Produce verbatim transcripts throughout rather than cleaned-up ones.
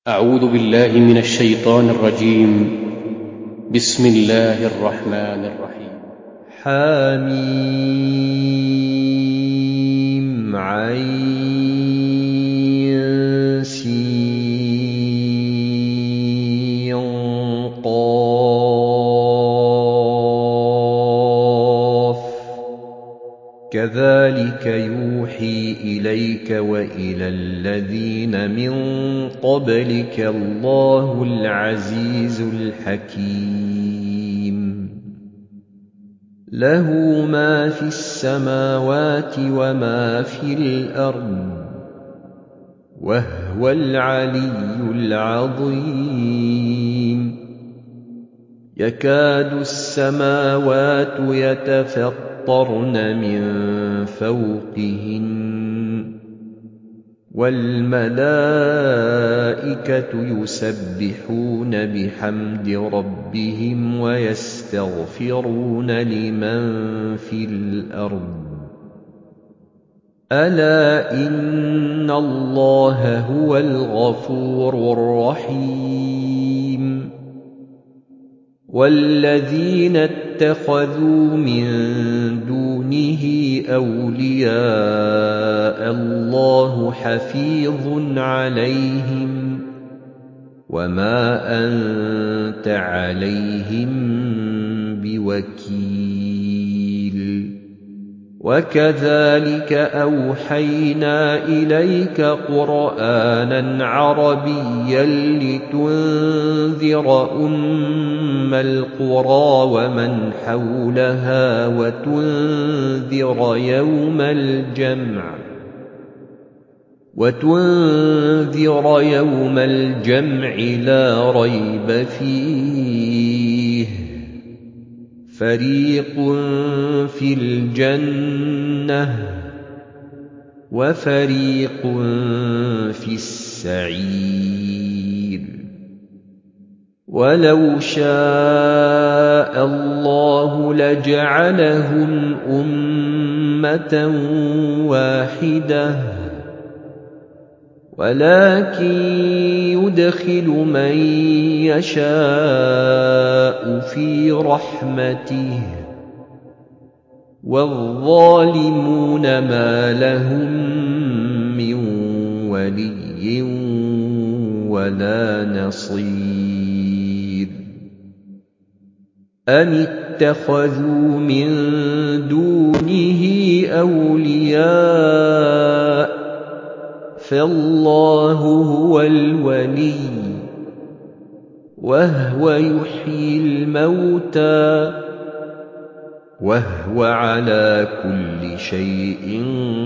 أعوذ بالله من الشيطان الرجيم. بسم الله الرحمن الرحيم. حميم عين سين قاف كذلك يوحي إليك وإلى الذين من قبلك الله العزيز الحكيم له ما في السماوات وما في الأرض وهو العلي العظيم يكاد السماوات يتفطرن من فوقهن والملائكة يسبحون بحمد ربهم ويستغفرون لمن في الأرض ألا إن الله هو الغفور الرحيم والذين اتخذوا من دونه أولياء الله حفيظ عليهم وما أنت عليهم بوكيل وكذلك أوحينا إليك قرآنا عربيا لتنذر أم القرى ومن حولها وتنذر يوم الجمع وتنذر يوم الجمع لا ريب فيه فريق في الجنة وفريق في السعير ولو شاء الله لجعلهم أمة واحدة ولكن يدخل من يشاء في رحمته والظالمون ما لهم من ولي ولا نصير أم اتخذوا من دونه أولياء فالله هو الولي وهو يحيي الموتى وهو على كل شيء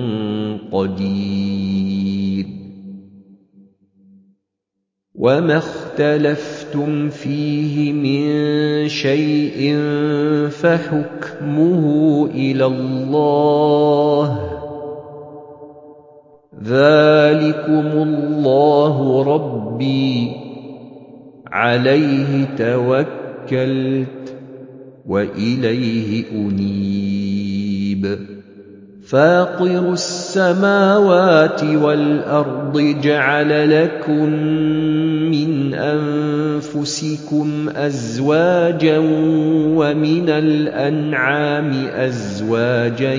قدير وما اختلفتم فيه من شيء فحكمه إلى الله ذلكم الله ربي عليه توكلت وإليه أنيب فاطر السماوات والأرض جعل لكم من أنفسكم أزواجا ومن الأنعام أزواجا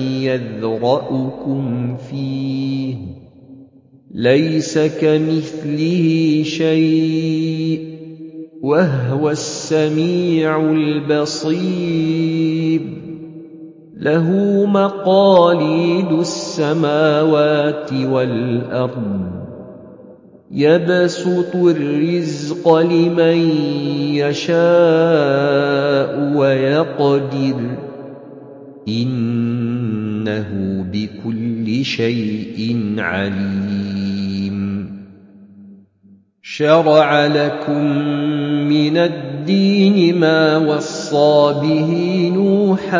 يذرأكم فيه ليس كمثله شيء وهو السميع البصير له مقاليد السماوات والأرض يبسط الرزق لمن يشاء ويقدر إنه بكل شيء عليم شرع لكم من الدين ما وصى به نوحا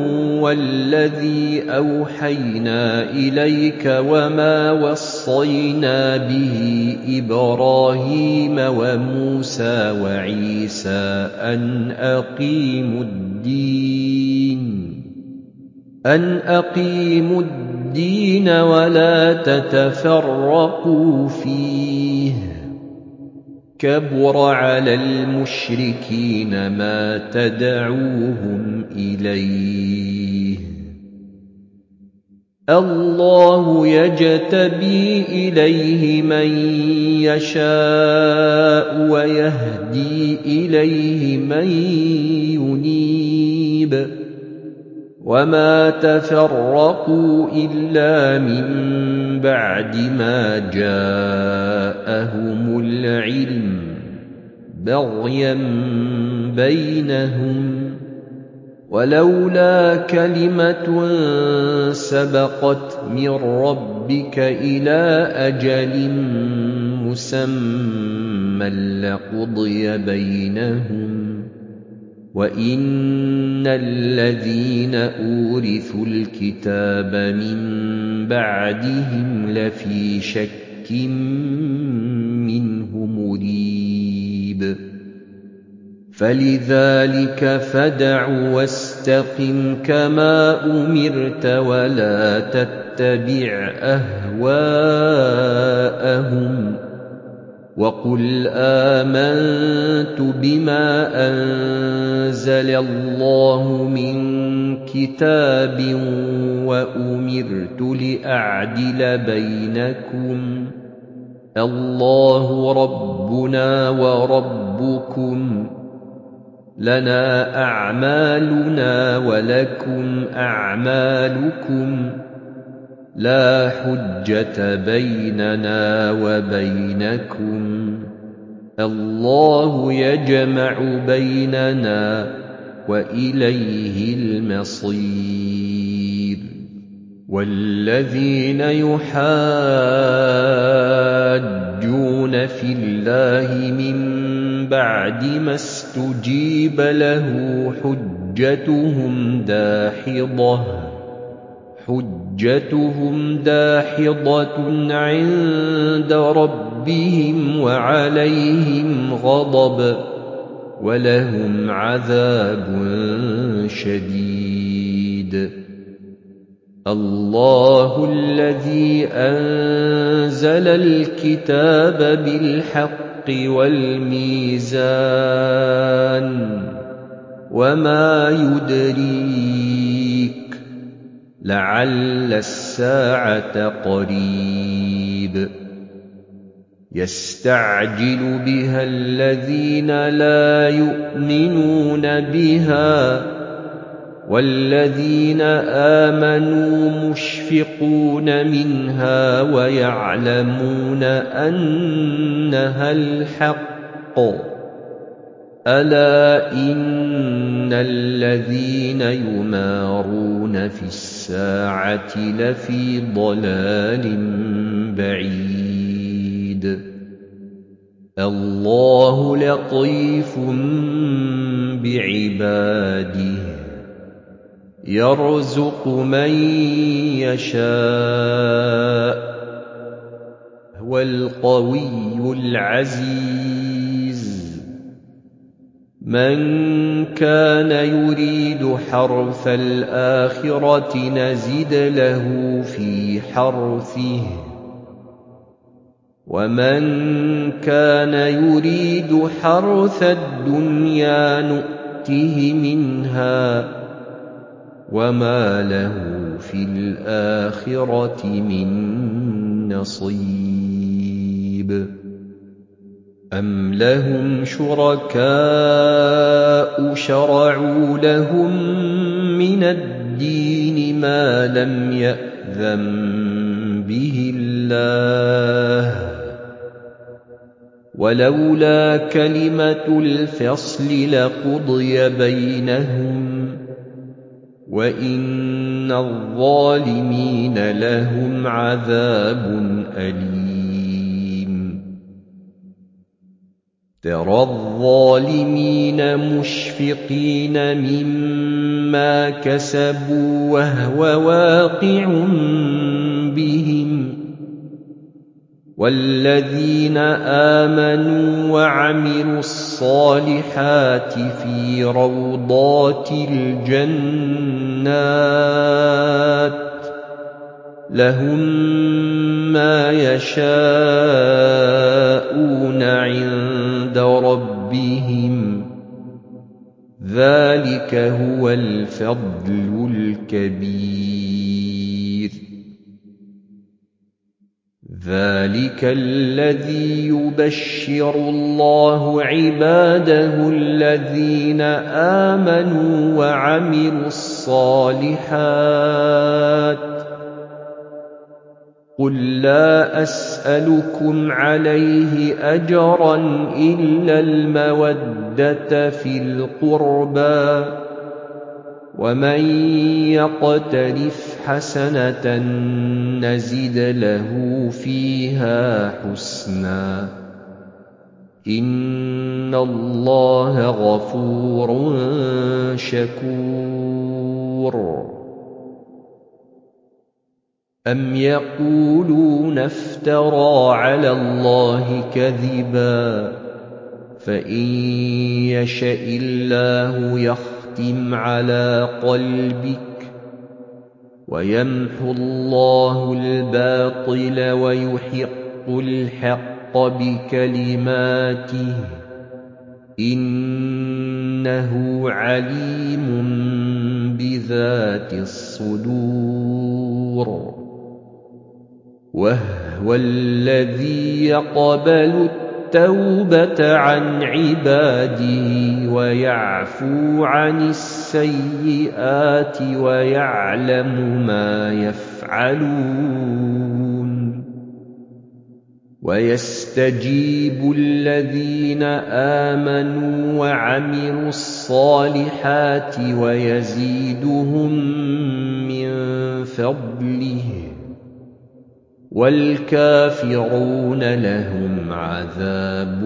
والذي أوحينا إليك وما وصينا به إبراهيم وموسى وعيسى أن أقيموا الدين أن أقيموا الدين ولا تتفرقوا فيه كبر على المشركين ما تدعوهم إليه الله يجتبي إليه من يشاء ويهدي إليه من ينيب وما تفرقوا إلا من بعد ما جاءهم العلم بغيا بينهم ولولا كلمة سبقت من ربك إلى أجل مسمى لقضي بينهم وإن الذين أورثوا الكتاب من بعدهم لفي شك منه مريب فلذلك فادع واستقم كما أمرت ولا تتبع أهواءهم وقل آمنت بما أنزل الله من كتاب وأمرت لأعدل بينكم الله ربنا وربكم لنا أعمالنا ولكم أعمالكم لا حجة بيننا وبينكم الله يجمع بيننا وإليه المصير والذين يحاجون في الله من بعد ما استجيب له حجتهم داحضة حجتهم داحضة عند ربهم وعليهم غضب ولهم عذاب شديد الله الذي أنزل الكتاب بالحق والميزان وما يدريك لعل الساعة قريب يستعجل بها الذين لا يؤمنون بها والذين آمنوا مشفقون منها ويعلمون أنها الحق ألا إن الذين يمارون في الساعة لفي ضلال بعيد الله لطيف بعباده يرزق من يشاء هو القوي العزيز من كان يريد حرث الآخرة نزد له في حرثه ومن كان يريد حرث الدنيا نؤته منها وما له في الآخرة من نصيب أم لهم شركاء شرعوا لهم من الدين ما لم يأذن به الله ولولا كلمة الفصل لقضي بينهم وإن الظالمين لهم عذاب أليم ترى الظالمين مشفقين مما كسبوا وهو واقع بهم والذين آمنوا وعملوا الصالحات في روضات الجنات لهم ما يشاءون عند عند ربهم ذلك هو الفضل الكبير ذلك الذي يبشر الله عباده الذين آمنوا وعملوا الصالحات قل لا أسألكم عليه أجرا إلا المودة في القربى ومن يقترف حسنة نزد له فيها حسنا إن الله غفور شكور أم يقولون افترى على الله كذبا فإن يشأ الله يختم على قلبك ويمحو الله الباطل ويحق الحق بكلماته إنه عليم بذات الصدور وهو الذي يقبل التوبة عن عباده ويعفو عن السيئات ويعلم ما يفعلون ويستجيب الذين آمنوا وعملوا الصالحات ويزيدهم من فضله والكافرون لهم عذاب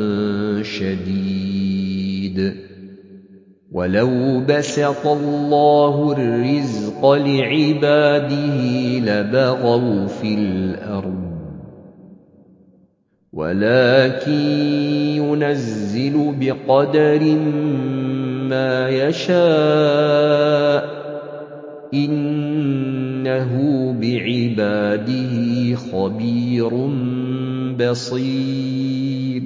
شديد ولو بسط الله الرزق لعباده لبغوا في الأرض ولكن ينزل بقدر ما يشاء إنه بعباده خبير بصير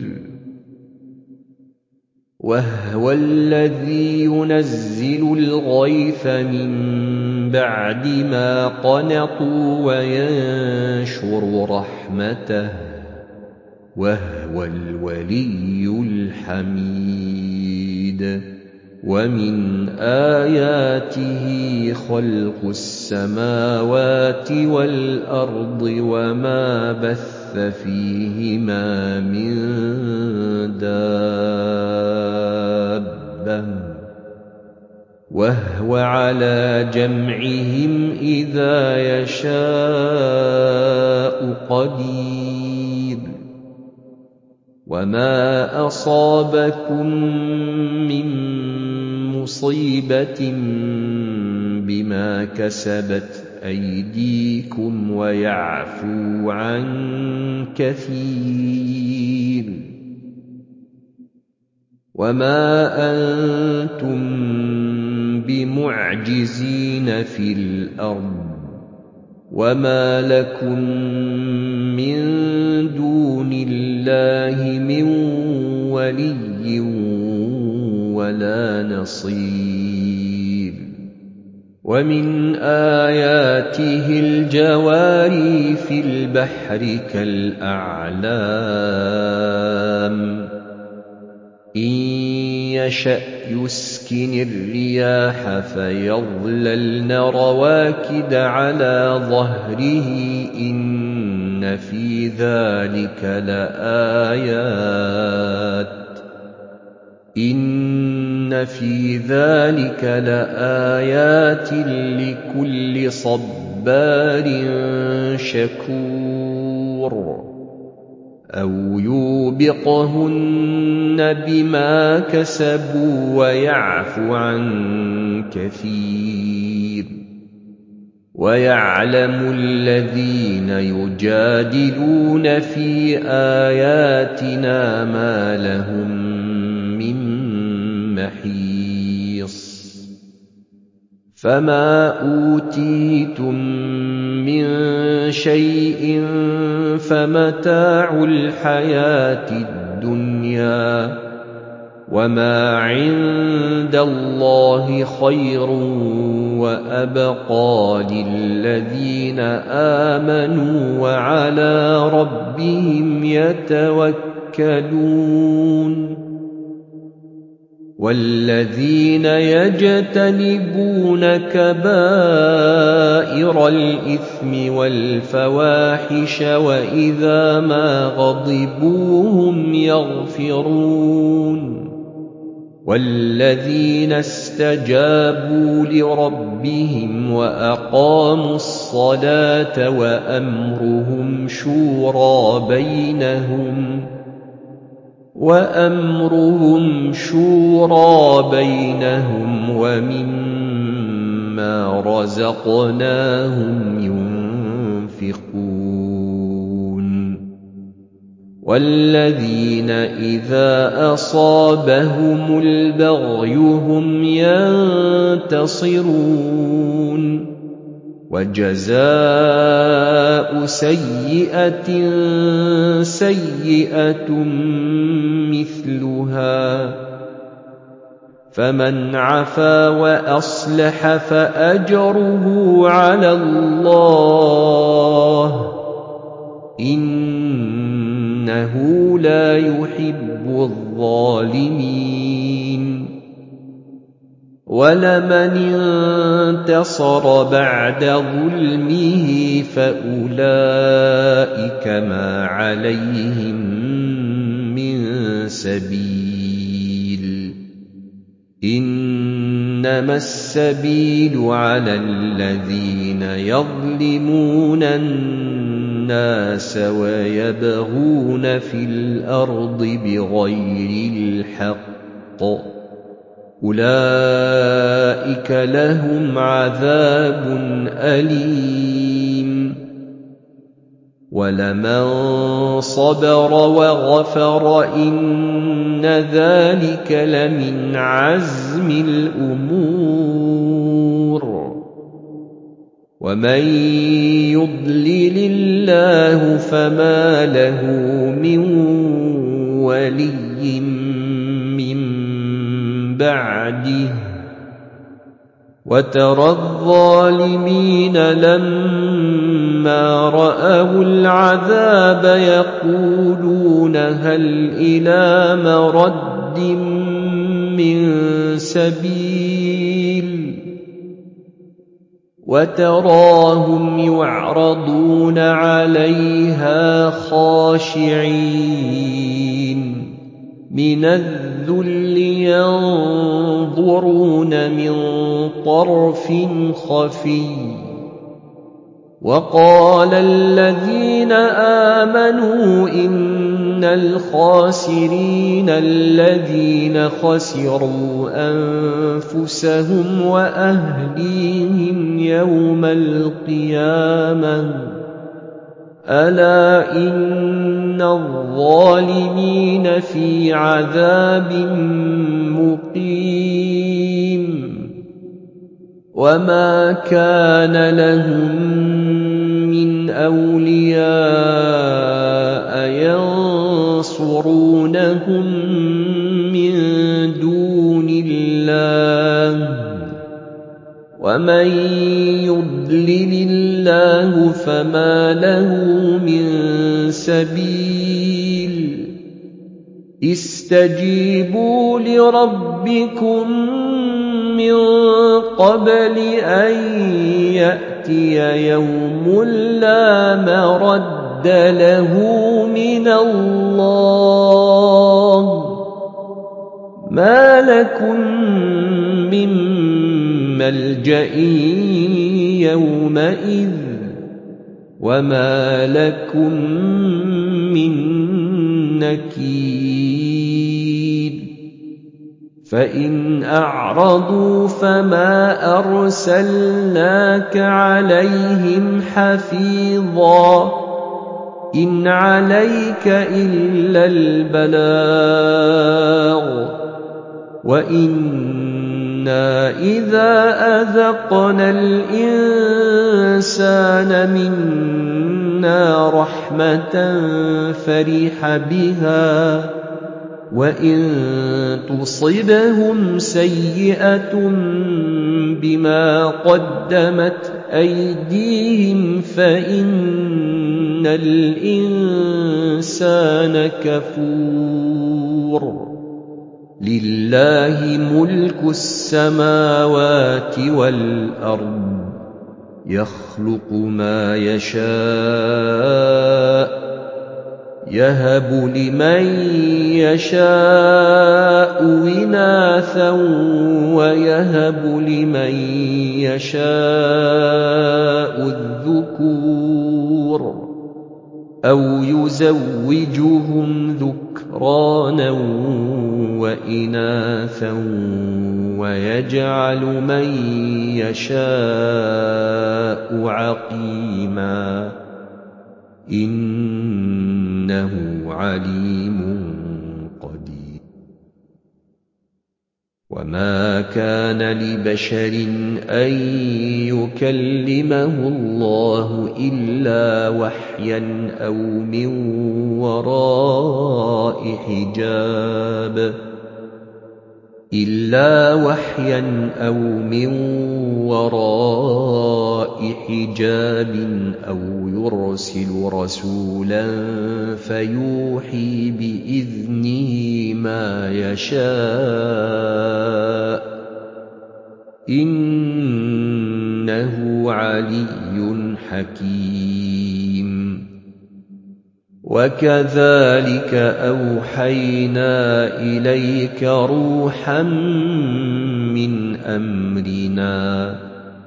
وهو الذي ينزل الغيث من بعد ما قنطوا وينشر رحمته وهو الولي الحميد ومن آياته خلق السماوات والأرض وما بث فيهما من دابة وهو على جمعهم إذا يشاء قدير وما أصابكم من مصيبة بما كسبت أيديكم ويعفو عن كثير وما أنتم بمعجزين في الأرض وما لكم من دون الله من ولي ولا نصير ومن آياته الجواري في البحر كالأعلام إن يشأ يسكن الرياح فيظللن رواكد على ظهره إن في ذلك لآيات إن في ذلك لآيات لكل صبار شكور أو يوبقهن بما كسبوا ويعفو عن كثير ويعلم الذين يجادلون في آياتنا ما لهم من محيص فما أوتيتم من شيء فمتاع الحياة الدنيا وما عند الله خير وأبقى للذين آمنوا وعلى ربهم يتوكلون والذين يجتنبون كبائر الإثم والفواحش وإذا ما غضبوا هم يغفرون والذين استجابوا لربهم وأقاموا الصلاة وأمرهم شورى بينهم وأمرهم شورى بينهم ومما رزقناهم ينفقون والذين إذا أصابهم البغي هم ينتصرون وجزاء سيئة سيئة مثلها فمن عفا وأصلح فأجره على الله إنه لا يحب الظالمين ولمن انتصر بعد ظلمه فأولئك ما عليهم من سبيل إنما السبيل على الذين يظلمون الناس ويبغون في الأرض بغير الحق أولئك لهم عذاب أليم ولمن صبر وغفر إن ذلك لمن عزم الأمور ومن يضلل الله فما له من ولي من بعده وترى الظالمين لما رأوا العذاب يقولون هل إلى مرد من سبيل وتراهم يعرضون عليها خاشعين من الذل ينظرون من طرف خفي وقال الذين آمنوا إن الخاسرين الذين خسروا أنفسهم وأهليهم يوم القيامة ألا إن الظالمين في عذاب مقيم وما كان لهم من أولياء ينصرونهم من دون الله ومن يضلل الله فما له من سبيل استجيبوا لربكم من قبل أن يأتي يوم لا مرد له من الله ما لكم من ملجأ يومئذ وما لكم من نكير فإن أعرضوا فما أرسلناك عليهم حفيظا إن عليك إلا البلاغ وإن إِنَّا إِذَا أَذَقْنَا الْإِنسَانَ مِنَّا رَحْمَةً فَرِحَ بِهَا وَإِن تُصِبْهُمْ سَيِّئَةٌ بِمَا قَدَّمَتْ أَيْدِيهِمْ فَإِنَّ الْإِنسَانَ كَفُورٌ لِلَّهِ مُلْكُ السَّمَاوَاتِ وَالْأَرْضِ يَخْلُقُ مَا يَشَاءُ يَهَبُ لِمَن يَشَاءُ إِنَاثًا وَيَهَبُ لِمَن يَشَاءُ الذُّكُورَ أَوْ يُزَوِّجُهُمْ ذُكْرَانًا وَإِنَاثًا وَيَجْعَلُ مَن يَشَاءُ عَقِيمًا إِنَّهُ عَلِيمٌ قَدِيرٌ وَمَا كَانَ لِبَشَرٍ أَن يُكَلِّمَهُ اللَّهُ إِلَّا وَحْيًا أَوْ مِن وَرَاءِ حِجَابٍ إِلَّا وَحْيًا أَوْ مِن وَرَاءِ حِجَابٍ أَوْ يُرْسِلُ رَسُولًا فَيُوحِي بِإِذْنِهِ مَا يَشَاءُ إِنَّهُ عَلِيٌّ حَكِيمٌ وَكَذَلِكَ أَوْحَيْنَا إِلَيْكَ رُوحًا مِّنْ أَمْرِنَا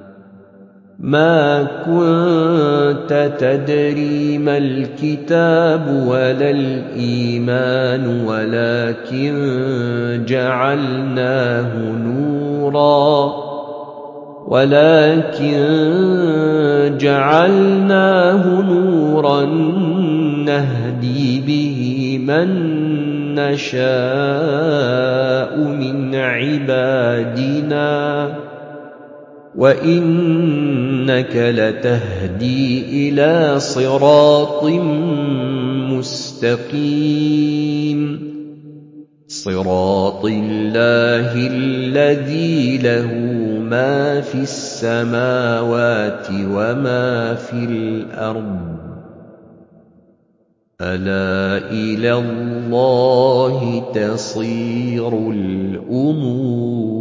مَا كُنتَ تَدْرِي مَا الْكِتَابُ وَلَا الْإِيمَانُ وَلَكِن جَعَلْنَاهُ نُورًا وَلَكِن جَعَلْنَاهُ نُورًا نَّهْدِي بِهِ مَن نَّشَاءُ مِنْ عِبَادِنَا وَإِنَّكَ لَتَهْدِي إِلَىٰ صِرَاطٍ مُّسْتَقِيمٍ صِرَاطِ اللَّهِ الَّذِي لَهُ مَا فِي السَّمَاوَاتِ وَمَا فِي الْأَرْضِ أَلَا إِلَى اللَّهِ تَصِيرُ الْأُمُورُ